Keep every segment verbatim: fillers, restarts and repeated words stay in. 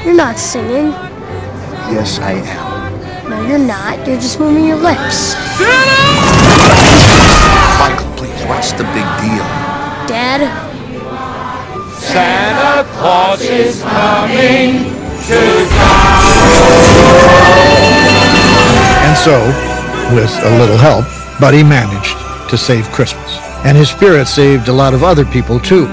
You're not singing. Yes, I am. No, you're not. You're just moving your lips. Michael, please, what's the big deal? Dad? Santa Claus is coming to town. And so, with a little help, Buddy managed to save Christmas. And his spirit saved a lot of other people, too.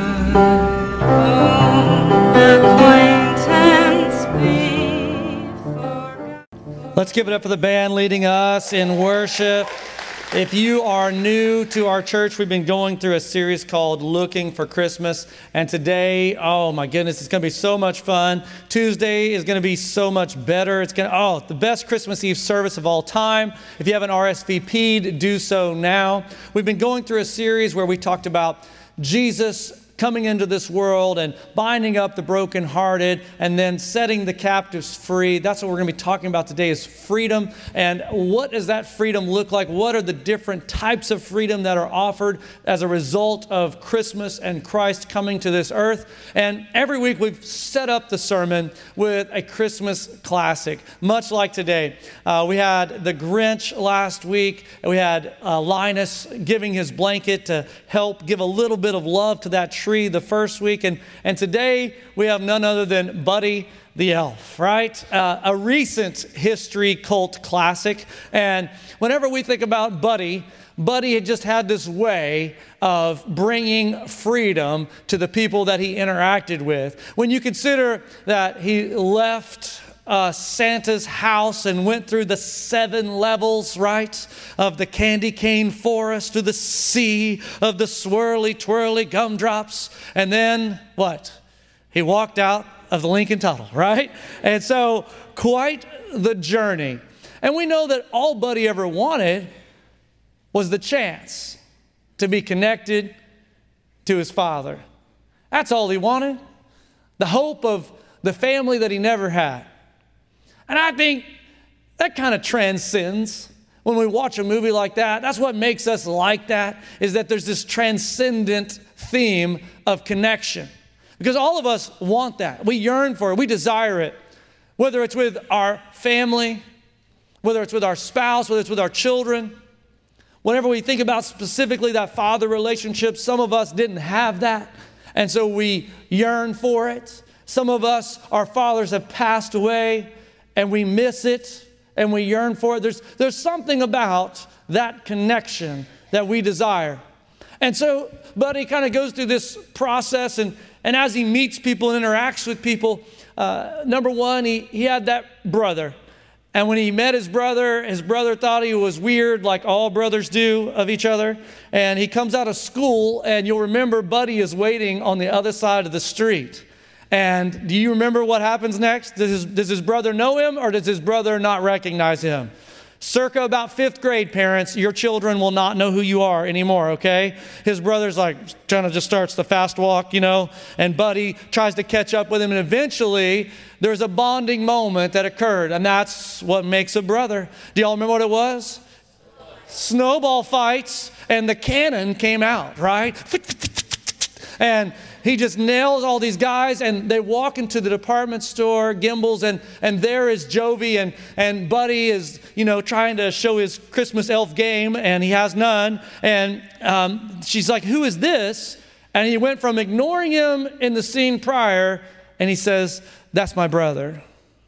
Let's give it up for the band leading us in worship. If you are new to our church, we've been going through a series called Looking for Christmas. And today, oh my goodness, it's going to be so much fun. Tuesday is going to be so much better. It's going to, oh, the best Christmas Eve service of all time. If you haven't R S V P'd, do so now. We've been going through a series where we talked about Jesus coming into this world and binding up the brokenhearted and then setting the captives free. That's what we're going to be talking about today is freedom. And what does that freedom look like? What are the different types of freedom that are offered as a result of Christmas and Christ coming to this earth? And every week we've set up the sermon with a Christmas classic, much like today. Uh, we had the Grinch last week, and we had uh, Linus giving his blanket to help give a little bit of love to that tree the first week, and, and today we have none other than Buddy the Elf, right? Uh, a recent history cult classic, and whenever we think about Buddy, Buddy had just had this way of bringing freedom to the people that he interacted with. When you consider that he left Uh, Santa's house and went through the seven levels, right, of the candy cane forest to the sea of the swirly, twirly gumdrops. And then what? He walked out of the Lincoln Tunnel, right? And so quite the journey. And we know that all Buddy ever wanted was the chance to be connected to his father. That's all he wanted. The hope of the family that he never had. And I think that kind of transcends when we watch a movie like that. That's what makes us like that, is that there's this transcendent theme of connection. Because all of us want that. We yearn for it. We desire it. Whether it's with our family, whether it's with our spouse, whether it's with our children. Whenever we think about specifically that father relationship, some of us didn't have that. And so we yearn for it. Some of us, our fathers have passed away. And we miss it, and we yearn for it. There's, there's something about that connection that we desire. And so Buddy kind of goes through this process, and, and as he meets people and interacts with people, uh, number one, he, he had that brother. And when he met his brother, his brother thought he was weird, like all brothers do of each other. And he comes out of school, and you'll remember Buddy is waiting on the other side of the street. And do you remember what happens next? Does his, does his brother know him, or does his brother not recognize him? Circa about fifth grade, parents, your children will not know who you are anymore, okay? His brother's like trying to just starts the fast walk, you know, and Buddy tries to catch up with him. And eventually there's a bonding moment that occurred, and that's what makes a brother. Do y'all remember what it was? Snowball fights, and the cannon came out, right? And he just nails all these guys, and they walk into the department store, Gimbel's, and, and there is Jovi, and, and Buddy is, you know, trying to show his Christmas elf game, and he has none. And um, she's like, who is this? And he went from ignoring him in the scene prior, and he says, that's my brother.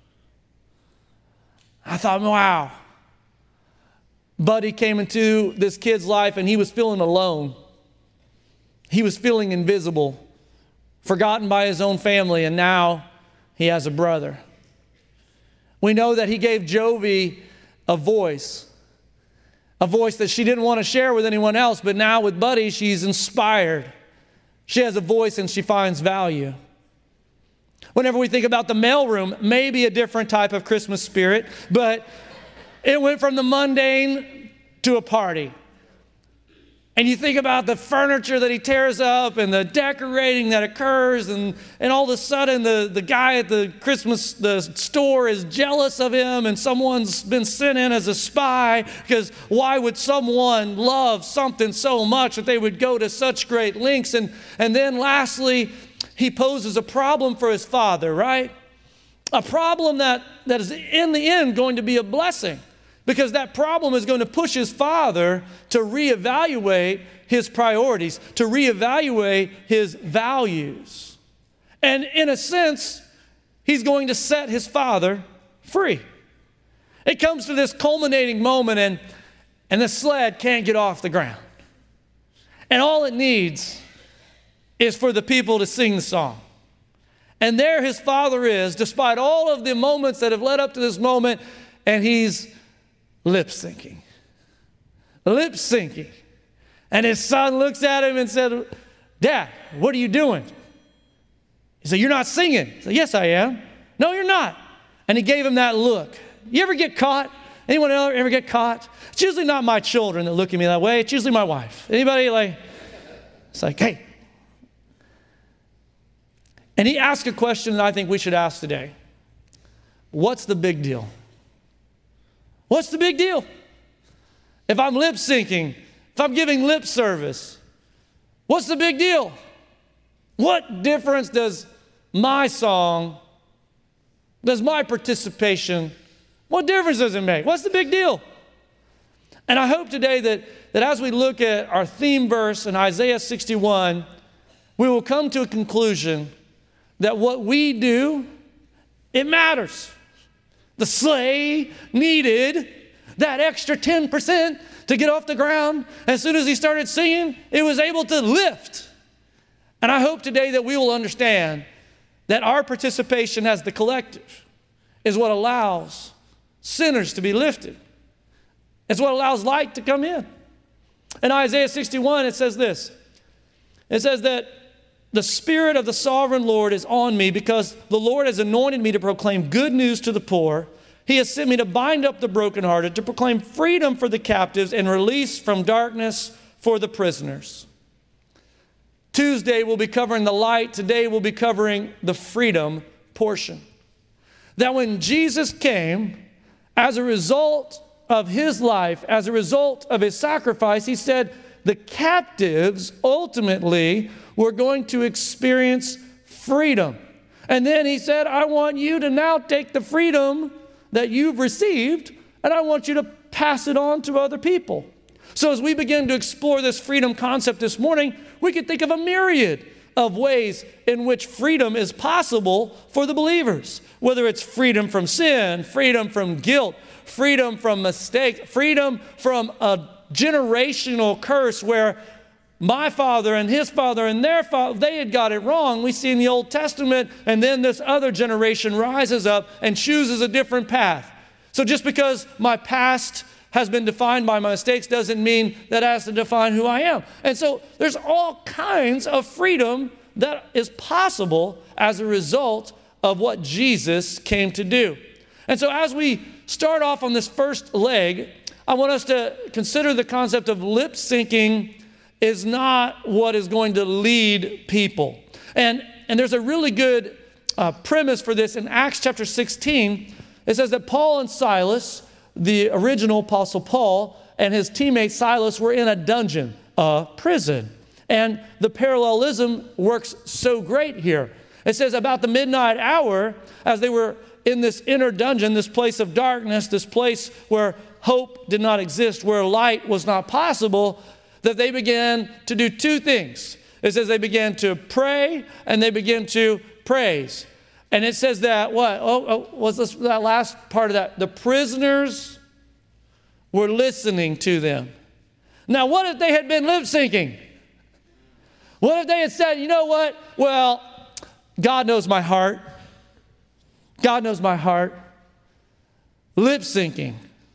I thought, wow. Buddy came into this kid's life, and he was feeling alone. He was feeling invisible, forgotten by his own family, and now he has a brother. We know that he gave Jovi a voice, a voice that she didn't want to share with anyone else, but now with Buddy, she's inspired. She has a voice and she finds value. Whenever we think about the mailroom, maybe a different type of Christmas spirit, but it went from the mundane to a party. And you think about the furniture that he tears up and the decorating that occurs, and, and all of a sudden the, the guy at the Christmas the store is jealous of him, and someone's been sent in as a spy, because why would someone love something so much that they would go to such great lengths? And, and then lastly, he poses a problem for his father, right? A problem that, that is in the end going to be a blessing, because that problem is going to push his father to reevaluate his priorities, to reevaluate his values. And in a sense, he's going to set his father free. It comes to this culminating moment, and, and the sled can't get off the ground. And all it needs is for the people to sing the song. And there his father is, despite all of the moments that have led up to this moment, and he's lip syncing. Lip syncing. And his son looks at him and said, Dad, what are you doing? He said, you're not singing. He said, yes, I am. No, you're not. And he gave him that look. You ever get caught? Anyone else ever get caught? It's usually not my children that look at me that way. It's usually my wife. Anybody like, it's like, hey. And he asked a question that I think we should ask today. What's the big deal? What's the big deal? If I'm lip syncing, if I'm giving lip service, what's the big deal? What difference does my song, does my participation, what difference does it make? What's the big deal? And I hope today that, that as we look at our theme verse in Isaiah sixty-one, we will come to a conclusion that what we do, it matters. The sleigh needed that extra ten percent to get off the ground. As soon as he started singing, it was able to lift. And I hope today that we will understand that our participation as the collective is what allows sinners to be lifted. It's what allows light to come in. In Isaiah sixty-one, it says this. It says that the Spirit of the sovereign Lord is on me because the Lord has anointed me to proclaim good news to the poor. He has sent me to bind up the brokenhearted, to proclaim freedom for the captives and release from darkness for the prisoners. Tuesday we'll be covering the light. Today we'll be covering the freedom portion. That when Jesus came, as a result of his life, as a result of his sacrifice, he said the captives ultimately were going to experience freedom. And then he said, I want you to now take the freedom that you've received, and I want you to pass it on to other people. So as we begin to explore this freedom concept this morning, we can think of a myriad of ways in which freedom is possible for the believers. Whether it's freedom from sin, freedom from guilt, freedom from mistake, freedom from a generational curse where my father and his father and their father, they had got it wrong. We see in the Old Testament, and then this other generation rises up and chooses a different path. So just because my past has been defined by my mistakes doesn't mean that has to define who I am. And so there's all kinds of freedom that is possible as a result of what Jesus came to do. And so as we start off on this first leg, I want us to consider the concept of lip syncing is not what is going to lead people. And, and there's a really good uh, premise for this in Acts chapter sixteen. It says that Paul and Silas, the original Apostle Paul, and his teammate Silas were in a dungeon, a prison. And the parallelism works so great here. It says about the midnight hour, as they were in this inner dungeon, this place of darkness, this place where hope did not exist, where light was not possible, that they began to do two things. It says they began to pray and they began to praise. And it says that, what? Oh, oh what's this, that last part of that? The prisoners were listening to them. Now, what if they had been lip syncing? What if they had said, you know what? Well, God knows my heart. God knows my heart. Lip syncing.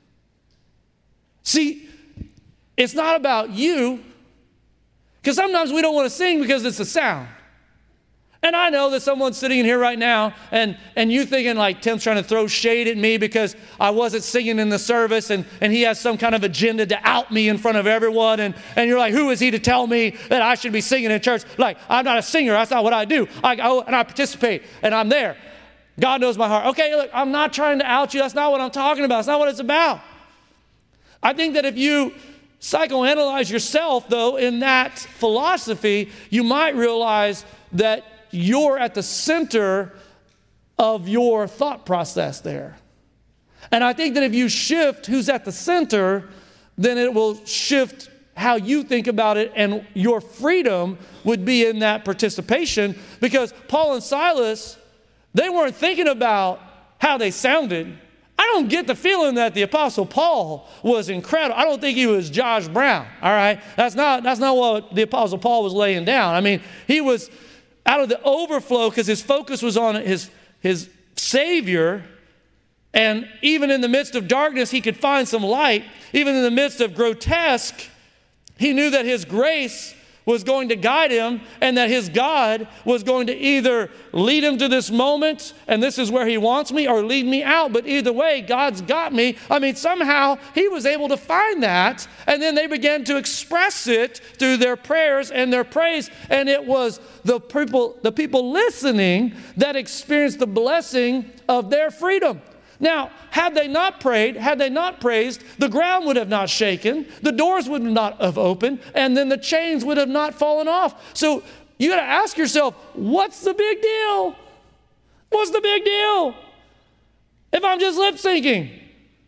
See, it's not about you, because sometimes we don't want to sing because it's a sound. And I know that someone's sitting in here right now and, and you thinking like Tim's trying to throw shade at me because I wasn't singing in the service and, and he has some kind of agenda to out me in front of everyone. And, and you're like, who is he to tell me that I should be singing in church? Like, I'm not a singer. That's not what I do. I go and I participate and I'm there. God knows my heart. Okay, look, I'm not trying to out you. That's not what I'm talking about. That's not what it's about. I think that if you psychoanalyze yourself, though, in that philosophy, you might realize that you're at the center of your thought process there. And I think that if you shift who's at the center, then it will shift how you think about it, and your freedom would be in that participation, because Paul and Silas, they weren't thinking about how they sounded. I don't get the feeling that the Apostle Paul was incredible. I don't think he was Josh Brown, all right? That's not, that's not what the Apostle Paul was laying down. I mean, he was out of the overflow because his focus was on his, his Savior. And even in the midst of darkness, he could find some light. Even in the midst of grotesque, he knew that his grace was going to guide him, and that his God was going to either lead him to this moment, and this is where he wants me, or lead me out. But either way, God's got me. I mean, somehow he was able to find that, and then they began to express it through their prayers and their praise. And it was the people, the people listening that experienced the blessing of their freedom. Now, had they not prayed, had they not praised, the ground would have not shaken, the doors would not have opened, and then the chains would have not fallen off. So you got to ask yourself, what's the big deal? What's the big deal if I'm just lip syncing?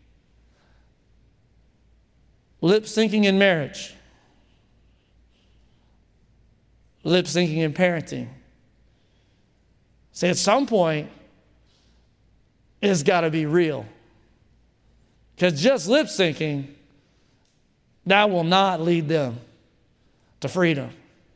Lip syncing in marriage. Lip syncing in parenting. See, at some point, it's got to be real. Because just lip syncing, that will not lead them to freedom.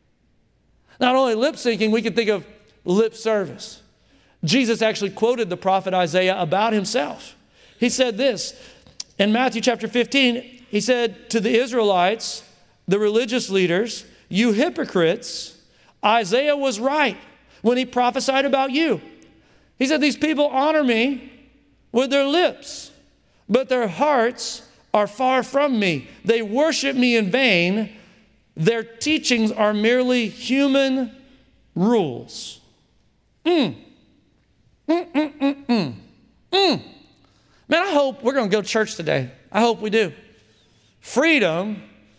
Not only lip syncing, we can think of lip service. Jesus actually quoted the prophet Isaiah about himself. He said this in Matthew chapter fifteen. He said to the Israelites, the religious leaders, "You hypocrites, Isaiah was right when he prophesied about you." He said, "These people honor me with their lips, but their hearts are far from me. They worship me in vain. Their teachings are merely human rules." Mm. Mm, mm, mm, mm. Mm. Man, I hope we're going to go to church today. I hope we do. Freedom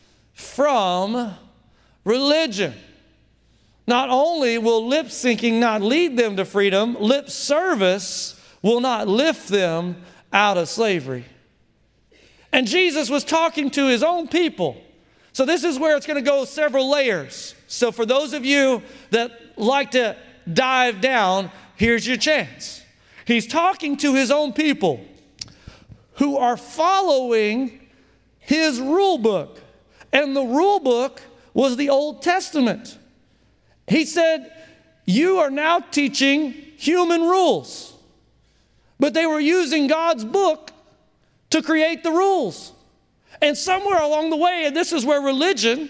from religion. Not only will lip syncing not lead them to freedom, lip service will not lift them out of slavery. And Jesus was talking to his own people. So this is where it's going to go several layers. So for those of you that like to dive down, here's your chance. He's talking to his own people who are following his rule book. And the rule book was the Old Testament. He said, you are now teaching human rules. But they were using God's book to create the rules. And somewhere along the way, and this is where religion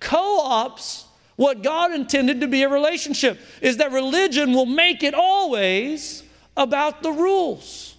co-ops what God intended to be a relationship, is that religion will make it always about the rules.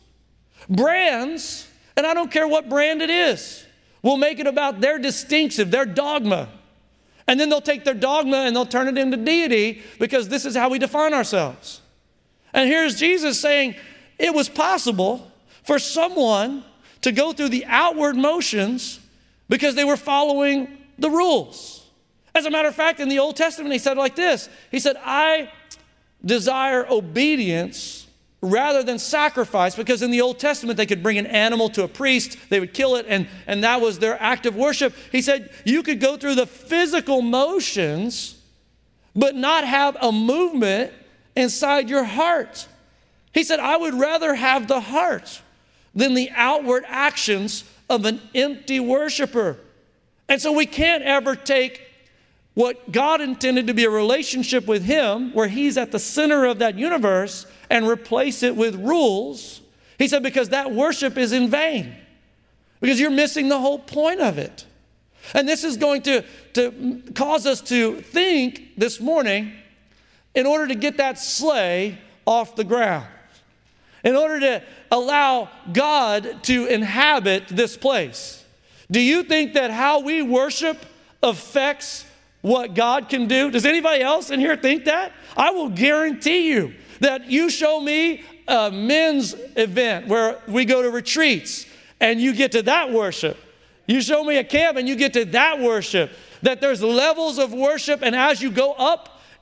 Brands, and I don't care what brand it is, will make it about their distinctive, their dogma. And then they'll take their dogma and they'll turn it into deity, because this is how we define ourselves. And here's Jesus saying, it was possible for someone to go through the outward motions because they were following the rules. As a matter of fact, in the Old Testament, he said it like this. He said, I desire obedience rather than sacrifice, because in the Old Testament, they could bring an animal to a priest, they would kill it, and, and that was their act of worship. He said, you could go through the physical motions, but not have a movement inside your heart. He said, I would rather have the heart than the outward actions of an empty worshiper. And so we can't ever take what God intended to be a relationship with him, where he's at the center of that universe, and replace it with rules. He said, because that worship is in vain, because you're missing the whole point of it. And this is going to, to cause us to think this morning, in order to get that sleigh off the ground, in order to allow God to inhabit this place. Do you think that how we worship affects what God can do? Does anybody else in here think that? I will guarantee you that you show me a men's event where we go to retreats and you get to that worship. You show me a camp and you get to that worship. That there's levels of worship, and as you go up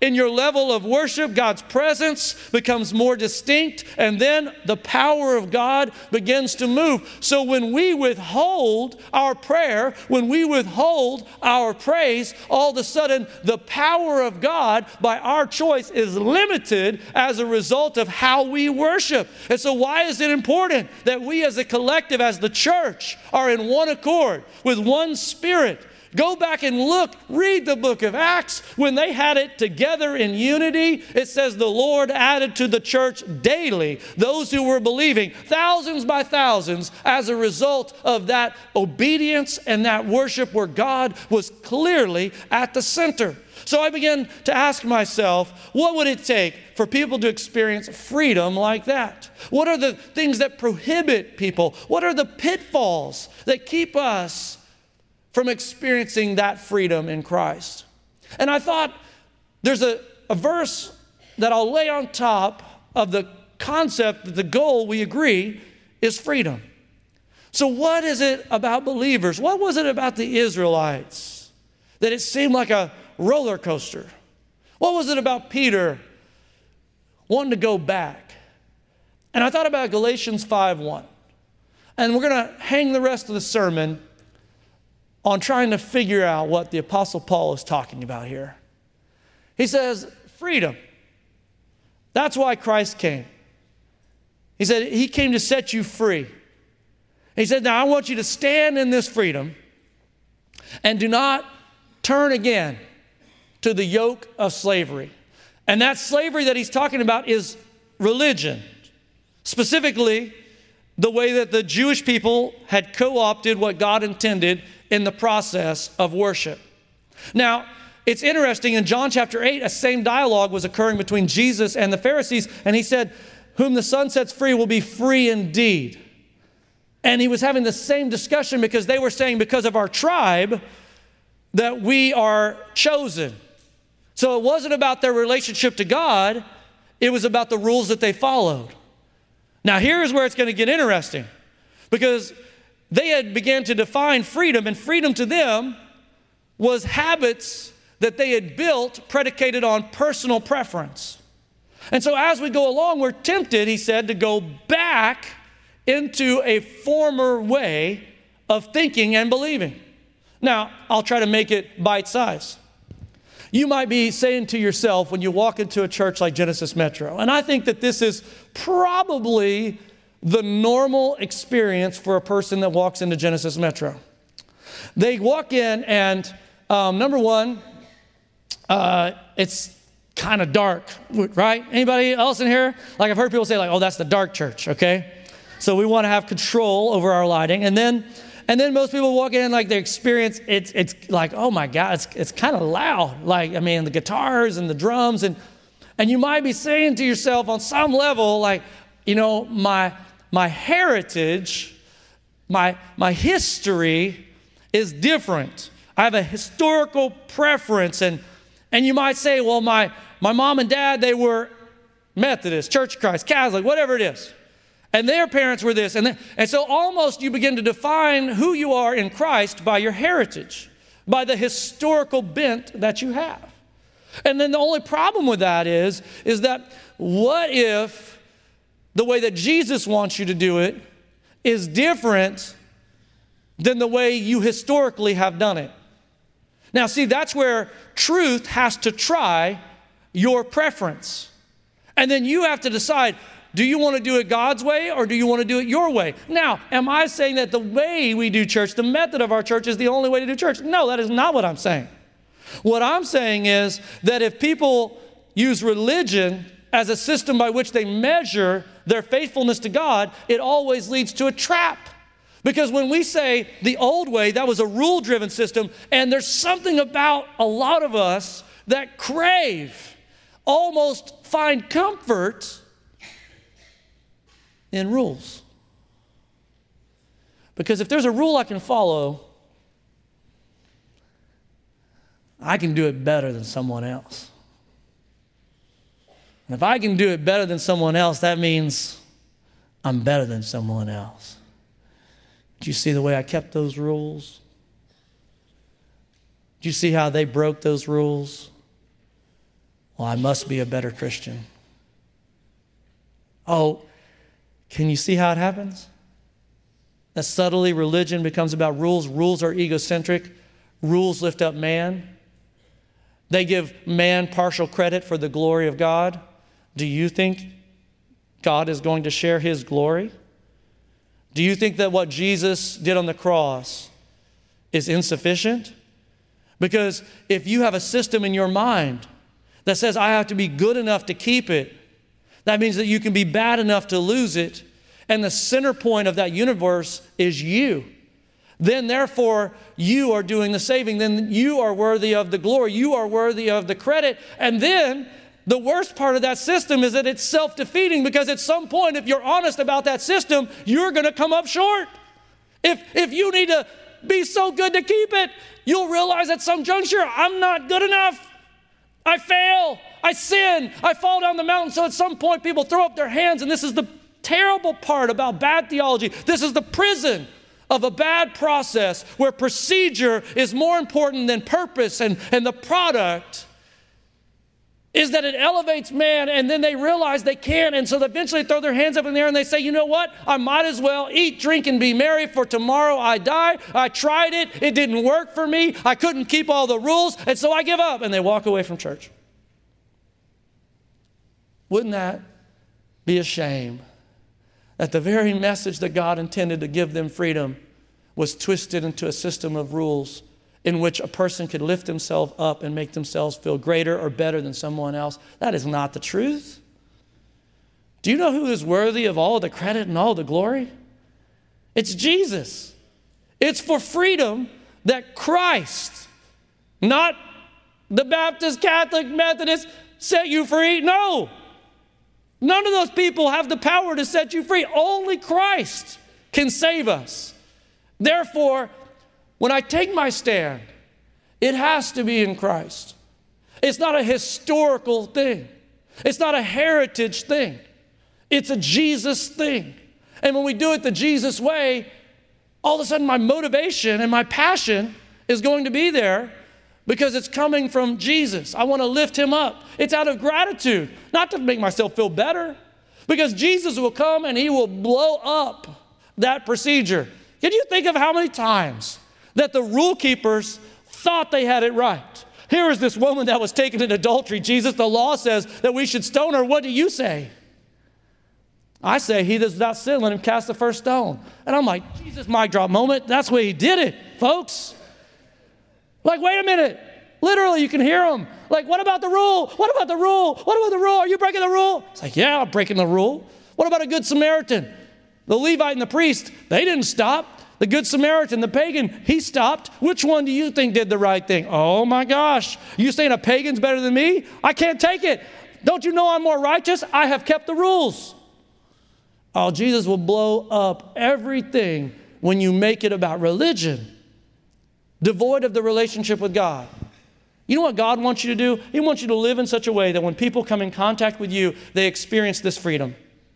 in your level of worship, God's presence becomes more distinct, and then the power of God begins to move. So when we withhold our prayer, when we withhold our praise, all of a sudden the power of God by our choice is limited as a result of how we worship. And so why is it important that we as a collective, as the church, are in one accord with one spirit? Go back and look, read the book of Acts. When they had it together in unity, it says the Lord added to the church daily those who were believing, thousands by thousands, as a result of that obedience and that worship where God was clearly at the center. So I began to ask myself, what would it take for people to experience freedom like that? What are the things that prohibit people? What are the pitfalls that keep us from experiencing that freedom in Christ? And I thought there's a, a verse that I'll lay on top of the concept that the goal, we agree, is freedom. So what is it about believers? What was it about the Israelites that it seemed like a roller coaster? What was it about Peter wanting to go back? And I thought about Galatians five one. And we're going to hang the rest of the sermon on trying to figure out what the Apostle Paul is talking about here. He says, freedom. That's why Christ came. He said, he came to set you free. He said, now I want you to stand in this freedom and do not turn again to the yoke of slavery. And that slavery that he's talking about is religion. Specifically, the way that the Jewish people had co-opted what God intended in the process of worship. Now, it's interesting, in John chapter eight, a same dialogue was occurring between Jesus and the Pharisees, and he said, whom the Son sets free will be free indeed. And he was having the same discussion because they were saying, because of our tribe, that we are chosen. So it wasn't about their relationship to God, it was about the rules that they followed. Now here's where it's going to get interesting, because they had began to define freedom, and freedom to them was habits that they had built predicated on personal preference. And so as we go along, we're tempted, he said, to go back into a former way of thinking and believing. Now, I'll try to make it bite-sized. You might be saying to yourself when you walk into a church like Genesis Metro, and I think that this is probably the normal experience for a person that walks into Genesis Metro. They walk in and, um, number one, uh, it's kind of dark, right? Anybody else in here? Like I've heard people say like, oh, that's the dark church, okay? So we want to have control over our lighting. And then and then most people walk in like they experience, it's it's like, oh my God, it's it's kind of loud. Like, I mean, the guitars and the drums. And and you might be saying to yourself on some level, like, you know, my my heritage, my my history is different. I have a historical preference. And and you might say, well, my my mom and dad, they were Methodist, Church of Christ, Catholic, whatever it is. And their parents were this. And, then, and so almost you begin to define who you are in Christ by your heritage, by the historical bent that you have. And then the only problem with that is, is that what if the way that Jesus wants you to do it is different than the way you historically have done it? Now, see, that's where truth has to try your preference. And then you have to decide, do you want to do it God's way or do you want to do it your way? Now, am I saying that the way we do church, the method of our church is the only way to do church? No, that is not what I'm saying. What I'm saying is that if people use religion as a system by which they measure their faithfulness to God, it always leads to a trap. Because when we say the old way, that was a rule-driven system, and there's something about a lot of us that crave, almost find comfort in rules. Because if there's a rule I can follow, I can do it better than someone else. And if I can do it better than someone else, that means I'm better than someone else. Did you see the way I kept those rules? Did you see how they broke those rules? well, I must be a better Christian. Oh, can you see how it happens? That subtly religion becomes about rules. Rules are egocentric. Rules lift up man. They give man partial credit for the glory of God. Do you think God is going to share his glory? Do you think that what Jesus did on the cross is insufficient? Because if you have a system in your mind that says, I have to be good enough to keep it, that means that you can be bad enough to lose it, and the center point of that universe is you. Then therefore, you are doing the saving. Then you are worthy of the glory. You are worthy of the credit. And then the worst part of that system is that it's self-defeating, because at some point, if you're honest about that system, you're going to come up short. If, if you need to be so good to keep it, you'll realize at some juncture, I'm not good enough. I fail. I sin. I fall down the mountain. So at some point, people throw up their hands, and this is the terrible part about bad theology. This is the prison of a bad process where procedure is more important than purpose, and, and the product is that it elevates man, and then they realize they can't, and so they eventually throw their hands up in the air and they say, you know what? I might as well eat, drink, and be merry, for tomorrow I die. I tried it. It didn't work for me. I couldn't keep all the rules, and so I give up, and they walk away from church. Wouldn't that be a shame that the very message that God intended to give them freedom was twisted into a system of rules in which a person could lift himself up and make themselves feel greater or better than someone else? That is not the truth. Do you know who is worthy of all the credit and all the glory? It's Jesus. It's for freedom that Christ, not the Baptist, Catholic, Methodist, set you free. No. None of those people have the power to set you free. Only Christ can save us. Therefore, when I take my stand, it has to be in Christ. It's not a historical thing. It's not a heritage thing. It's a Jesus thing. And when we do it the Jesus way, all of a sudden my motivation and my passion is going to be there because it's coming from Jesus. I want to lift him up. It's out of gratitude, not to make myself feel better, because Jesus will come and he will blow up that procedure. Can you think of how many times that the rule keepers thought they had it right? Here is this woman that was taken in adultery. Jesus, the law says that we should stone her. What do you say? I say, he does not sin, let him cast the first stone. And I'm like, Jesus, mic drop moment. That's where he did it, folks. Like, wait a minute. Literally, you can hear him. Like, what about the rule? What about the rule? What about the rule? Are you breaking the rule? It's like, yeah, I'm breaking the rule. What about a good Samaritan? The Levite and the priest, they didn't stop. The good Samaritan, the pagan, he stopped. Which one do you think did the right thing? Oh my gosh. You saying a pagan's better than me? I can't take it. Don't you know I'm more righteous? I have kept the rules. Oh, Jesus will blow up everything when you make it about religion, devoid of the relationship with God. You know what God wants you to do? He wants you to live in such a way that when people come in contact with you, they experience this freedom.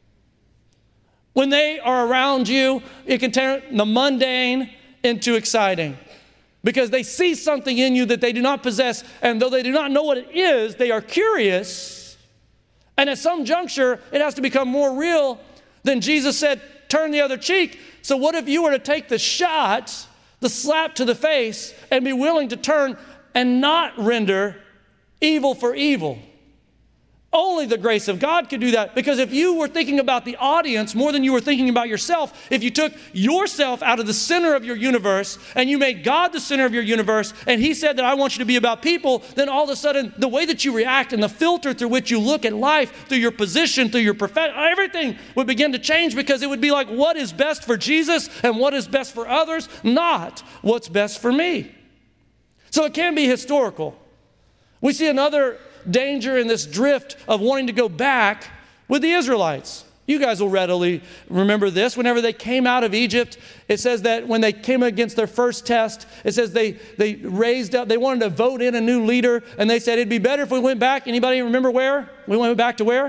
When they are around you, it can turn the mundane into exciting, because they see something in you that they do not possess, and though they do not know what it is, they are curious. And at some juncture, it has to become more real than Jesus said, turn the other cheek. So what if you were to take the shot, the slap to the face, and be willing to turn and not render evil for evil? Only the grace of God could do that, because if you were thinking about the audience more than you were thinking about yourself, if you took yourself out of the center of your universe and you made God the center of your universe, and he said that I want you to be about people, then all of a sudden the way that you react and the filter through which you look at life, through your position, through your profession, everything would begin to change, because it would be like, what is best for Jesus and what is best for others, not what's best for me. So it can be historical. We see another danger in this drift of wanting to go back with the Israelites. You guys will readily remember this. Whenever they came out of Egypt, it says that when they came against their first test, it says they, they raised up, they wanted to vote in a new leader, and they said it'd be better if we went back. Anybody remember where? We went back to where?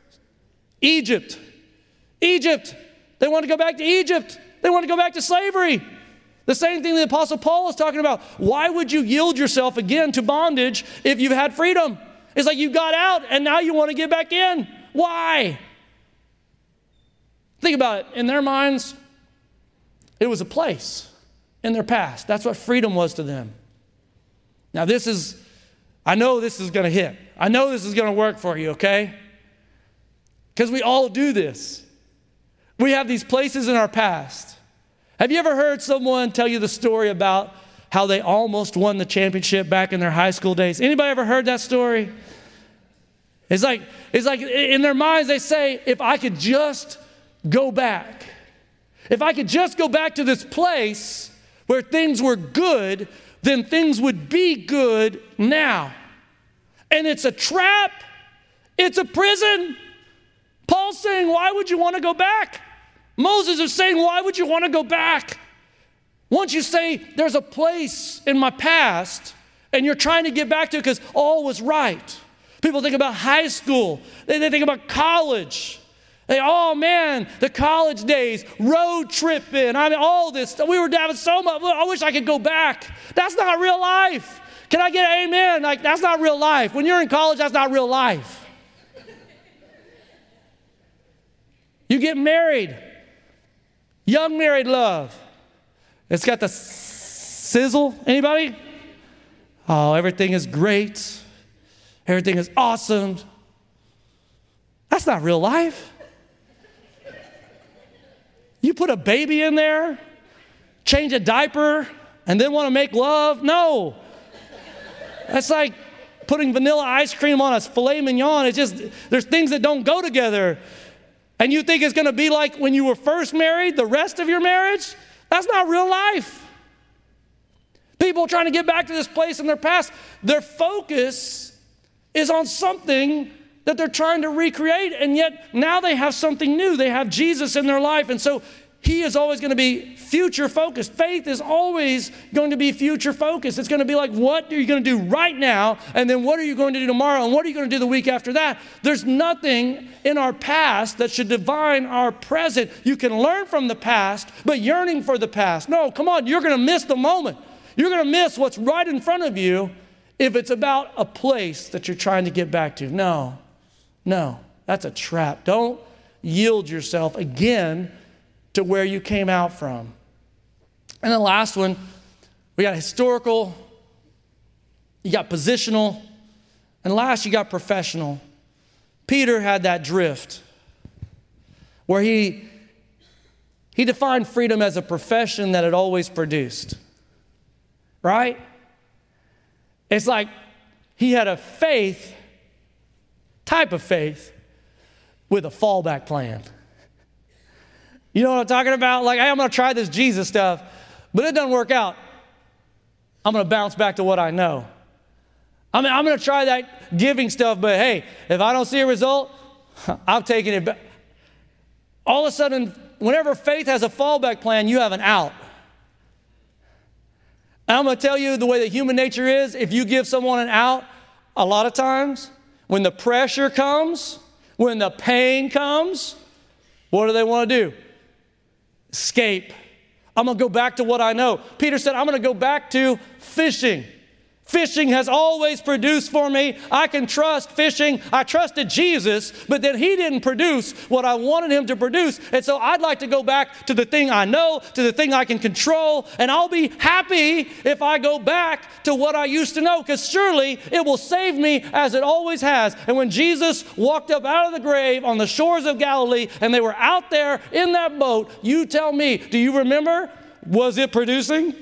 Egypt. Egypt. They wanted to go back to Egypt. They wanted to go back to slavery. The same thing the Apostle Paul is talking about. Why would you yield yourself again to bondage if you've had freedom? It's like you got out and now you want to get back in. Why? Think about it. In their minds, it was a place in their past. That's what freedom was to them. Now this is, I know this is going to hit. I know this is going to work for you, okay? Because we all do this. We have these places in our past. Have you ever heard someone tell you the story about how they almost won the championship back in their high school days? Anybody ever heard that story? It's like, it's like in their minds they say, if I could just go back, if I could just go back to this place where things were good, then things would be good now. And it's a trap. It's a prison. Paul's saying, why would you want to go back? Moses is saying, why would you want to go back? Once you say, there's a place in my past, and you're trying to get back to it because all was right. People think about high school. They, they think about college. They, oh man, the college days, road tripping. I mean, all this. We were having so much. I wish I could go back. That's not real life. Can I get an amen? Like, that's not real life. When you're in college, that's not real life. You get married. Young married love. It's got the sizzle. Anybody? Oh, everything is great. Everything is awesome. That's not real life. You put a baby in there, change a diaper, and then want to make love? No. That's like putting vanilla ice cream on a filet mignon. It's just, there's things that don't go together. And you think it's going to be like when you were first married, the rest of your marriage? That's not real life. People trying to get back to this place in their past, their focus is on something that they're trying to recreate, and yet now they have something new. They have Jesus in their life, and so he is always going to be future focused. Faith is always going to be future focused. It's going to be like, what are you going to do right now? And then what are you going to do tomorrow? And what are you going to do the week after that? There's nothing in our past that should define our present. You can learn from the past, but yearning for the past. No, come on, you're going to miss the moment. You're going to miss what's right in front of you if it's about a place that you're trying to get back to. No, no, that's a trap. Don't yield yourself again to where you came out from. And the last one, we got historical, you got positional, and last you got professional. Peter had that drift where he, he defined freedom as a profession that it always produced, right? It's like he had a faith, type of faith, with a fallback plan. You know what I'm talking about? Like, hey, I'm going to try this Jesus stuff, but it doesn't work out. I'm going to bounce back to what I know. I mean, I'm going to try that giving stuff, but hey, if I don't see a result, I'm taking it back. All of a sudden, whenever faith has a fallback plan, you have an out. And I'm going to tell you the way that human nature is, if you give someone an out, a lot of times, when the pressure comes, when the pain comes, what do they want to do? Escape. I'm going to go back to what I know. Peter said, I'm going to go back to fishing. Fishing has always produced for me. I can trust fishing. I trusted Jesus, but then he didn't produce what I wanted him to produce. And so I'd like to go back to the thing I know, to the thing I can control, and I'll be happy if I go back to what I used to know, because surely it will save me as it always has. And when Jesus walked up out of the grave on the shores of Galilee, and they were out there in that boat, you tell me, do you remember? Was it producing?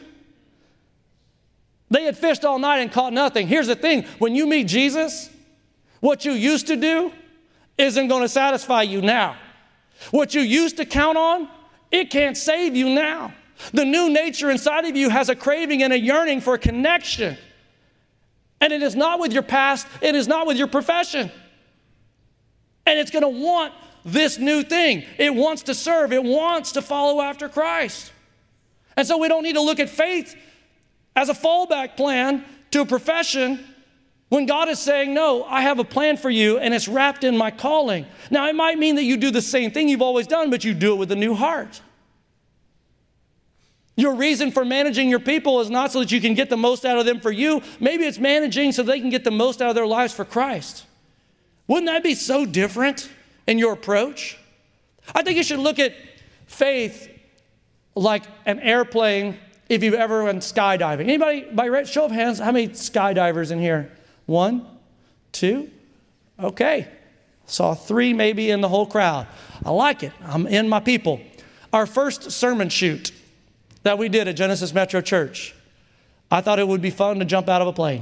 They had fished all night and caught nothing. Here's the thing. When you meet Jesus, what you used to do isn't going to satisfy you now. What you used to count on, it can't save you now. The new nature inside of you has a craving and a yearning for a connection. And it is not with your past. It is not with your profession. And it's going to want this new thing. It wants to serve. It wants to follow after Christ. And so we don't need to look at faith as a fallback plan to a profession when God is saying, no, I have a plan for you and it's wrapped in my calling. Now, it might mean that you do the same thing you've always done, but you do it with a new heart. Your reason for managing your people is not so that you can get the most out of them for you. Maybe it's managing so they can get the most out of their lives for Christ. Wouldn't that be so different in your approach? I think you should look at faith like an airplane if you've ever went skydiving. Anybody, by show of hands, how many skydivers in here? One, two, okay. Saw three maybe in the whole crowd. I like it. I'm in my people. Our first sermon shoot that we did at Genesis Metro Church, I thought it would be fun to jump out of a plane.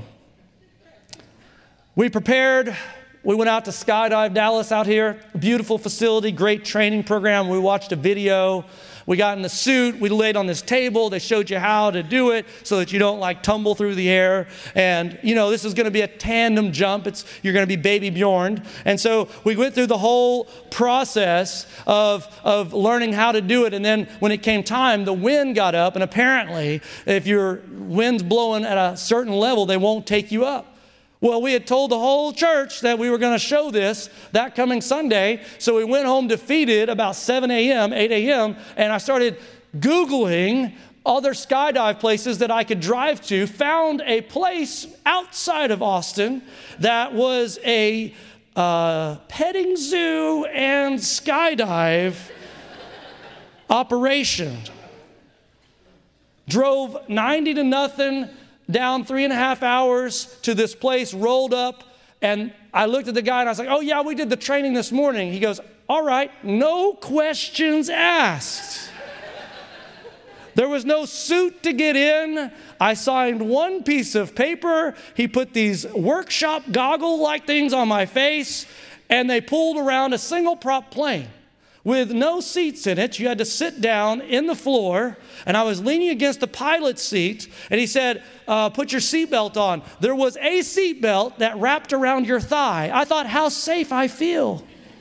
We prepared. We went out to Skydive Dallas out here. Beautiful facility, great training program. We watched a video. We got in the suit. We laid on this table. They showed you how to do it so that you don't like tumble through the air. And, you know, this is going to be a tandem jump. It's, you're going to be Baby Bjorn. And so we went through the whole process of, of learning how to do it. And then when it came time, the wind got up. And apparently, if your wind's blowing at a certain level, they won't take you up. Well, we had told the whole church that we were going to show this that coming Sunday. So we went home defeated about seven a.m., eight a.m., and I started Googling other skydive places that I could drive to, found a place outside of Austin that was a uh, petting zoo and skydive operation. Drove ninety to nothing down three and a half hours to this place, rolled up, and I looked at the guy and I was like, oh yeah, we did the training this morning. He goes, all right, no questions asked. There was no suit to get in. I signed one piece of paper. He put these workshop goggle-like things on my face, and they pulled around a single prop plane with no seats in it. You had to sit down in the floor, and I was leaning against the pilot's seat, and he said, uh, put your seatbelt on. There was a seatbelt that wrapped around your thigh. I thought, how safe I feel.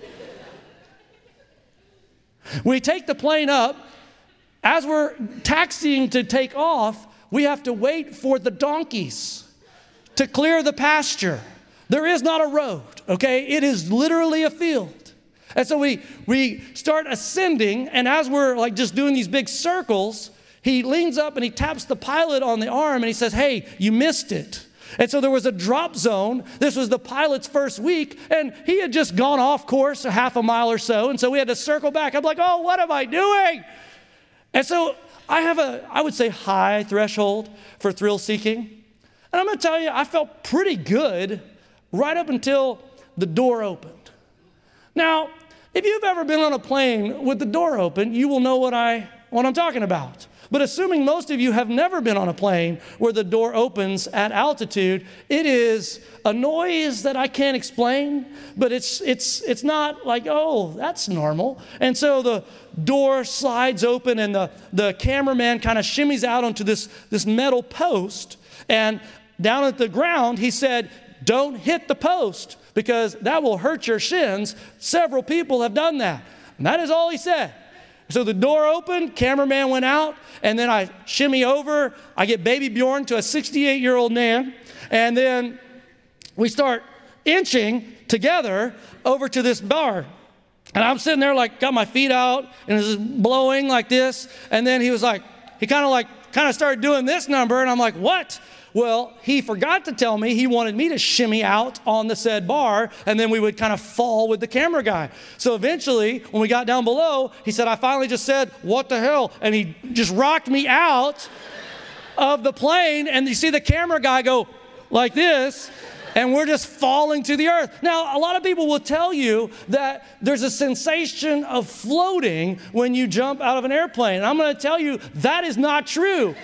We take the plane up. As we're taxiing to take off, we have to wait for the donkeys to clear the pasture. There is not a road, okay? It is literally a field. And so we, we start ascending, and as we're like just doing these big circles, he leans up and he taps the pilot on the arm and he says, hey, you missed it. And so there was a drop zone. This was the pilot's first week, and he had just gone off course a half a mile or so, and so we had to circle back. I'm like, oh, what am I doing? And so I have a, I would say, high threshold for thrill seeking. And I'm going to tell you, I felt pretty good right up until the door opened. Now, if you've ever been on a plane with the door open, you will know what, I, what I'm talking about. But assuming most of you have never been on a plane where the door opens at altitude, it is a noise that I can't explain, but it's, it's, it's not like, oh, that's normal. And so the door slides open and the, the cameraman kind of shimmies out onto this, this metal post. And down at the ground, he said, don't hit the post, because that will hurt your shins. Several people have done that. And that is all he said. So the door opened, cameraman went out, and then I shimmy over. I get Baby Bjorn to a sixty-eight-year-old man, and then we start inching together over to this bar. And I'm sitting there like, got my feet out, and it's just blowing like this. And then he was like, he kind of like, kind of started doing this number, and I'm like, what? Well, he forgot to tell me he wanted me to shimmy out on the said bar, and then we would kind of fall with the camera guy. So eventually, when we got down below, he said, I finally just said, what the hell? And he just rocked me out of the plane, and you see the camera guy go like this, and we're just falling to the earth. Now, a lot of people will tell you that there's a sensation of floating when you jump out of an airplane. And I'm going to tell you that is not true.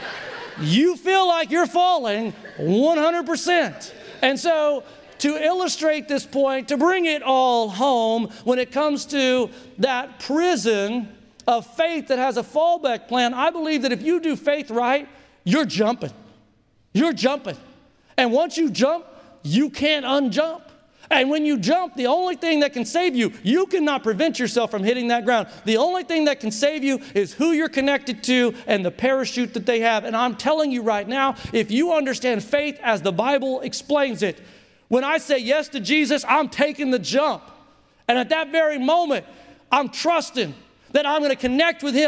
You feel like you're falling one hundred percent. And so to illustrate this point, to bring it all home, when it comes to that prison of faith that has a fallback plan, I believe that if you do faith right, you're jumping. You're jumping. And once you jump, you can't unjump. And when you jump, the only thing that can save you, you cannot prevent yourself from hitting that ground. The only thing that can save you is who you're connected to and the parachute that they have. And I'm telling you right now, if you understand faith as the Bible explains it, when I say yes to Jesus, I'm taking the jump. And at that very moment, I'm trusting that I'm going to connect with him.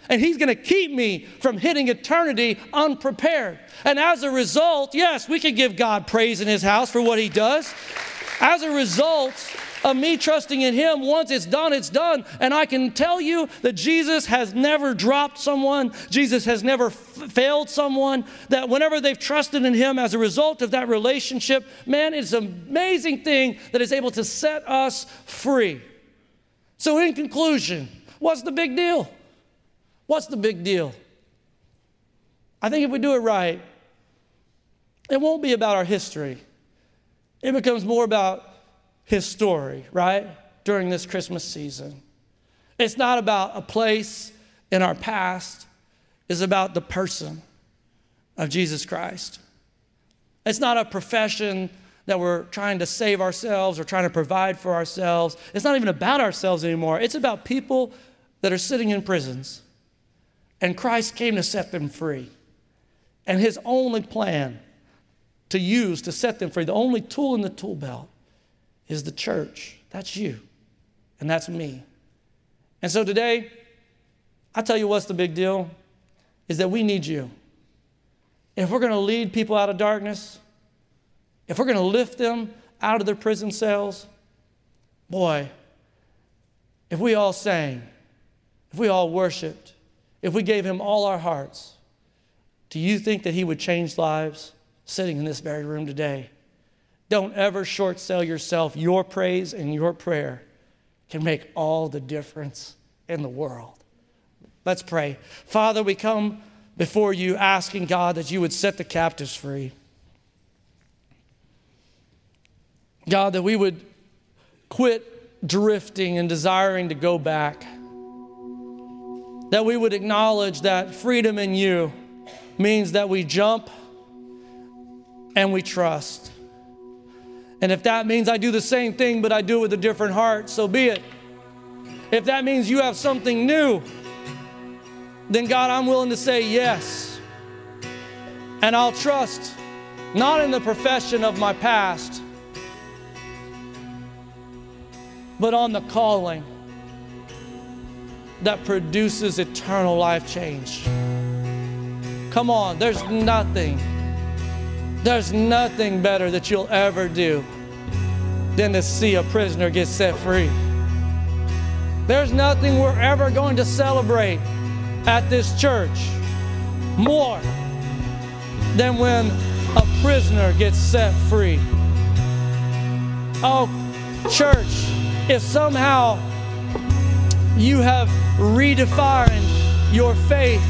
And he's going to keep me from hitting eternity unprepared. And as a result, yes, we can give God praise in his house for what he does. As a result of me trusting in him, once it's done, it's done. And I can tell you that Jesus has never dropped someone. Jesus has never f- failed someone. That whenever they've trusted in him as a result of that relationship, man, it's an amazing thing that is able to set us free. So in conclusion, what's the big deal? What's the big deal? I think if we do it right, it won't be about our history. It becomes more about his story, right? During this Christmas season. It's not about a place in our past. It's about the person of Jesus Christ. It's not a profession that we're trying to save ourselves or trying to provide for ourselves. It's not even about ourselves anymore. It's about people that are sitting in prisons. And Christ came to set them free. And his only plan to use to set them free, the only tool in the tool belt, is the church. That's you. And that's me. And so today, I tell you what's the big deal, is that we need you. If we're going to lead people out of darkness, if we're going to lift them out of their prison cells, boy, if we all sang, if we all worshiped, if we gave him all our hearts, do you think that he would change lives sitting in this very room today? Don't ever short sell yourself. Your praise and your prayer can make all the difference in the world. Let's pray. Father, we come before you asking, God, that you would set the captives free. God, that we would quit drifting and desiring to go back. That we would acknowledge that freedom in you means that we jump and we trust. And if that means I do the same thing, but I do it with a different heart, so be it. If that means you have something new, then God, I'm willing to say yes. And I'll trust not in the profession of my past, but on the calling that produces eternal life change. Come on, there's nothing, there's nothing better that you'll ever do than to see a prisoner get set free. There's nothing we're ever going to celebrate at this church more than when a prisoner gets set free. Oh, church, if somehow you have redefined your faith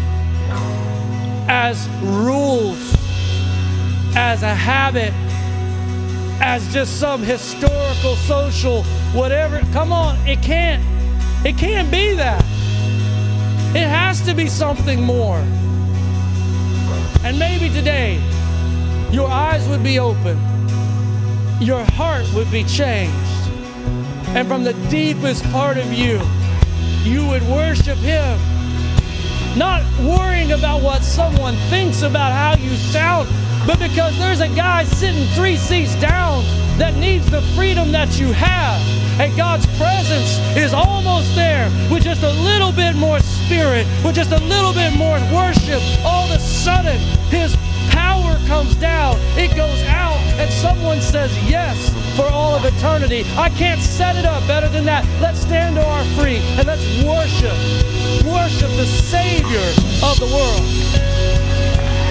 as rules, as a habit, as just some historical, social, whatever, come on, it can't, it can't be that. It has to be something more. And maybe today, your eyes would be open, your heart would be changed, and from the deepest part of you, you would worship him, not worrying about what someone thinks about how you sound, but because there's a guy sitting three seats down that needs the freedom that you have. And God's presence is almost there with just a little bit more spirit, with just a little bit more worship. All of a sudden, his power comes down, it goes out, and someone says yes for all of eternity. I can't set it up better than that. Let's stand to our feet and let's worship, worship the Savior of the world.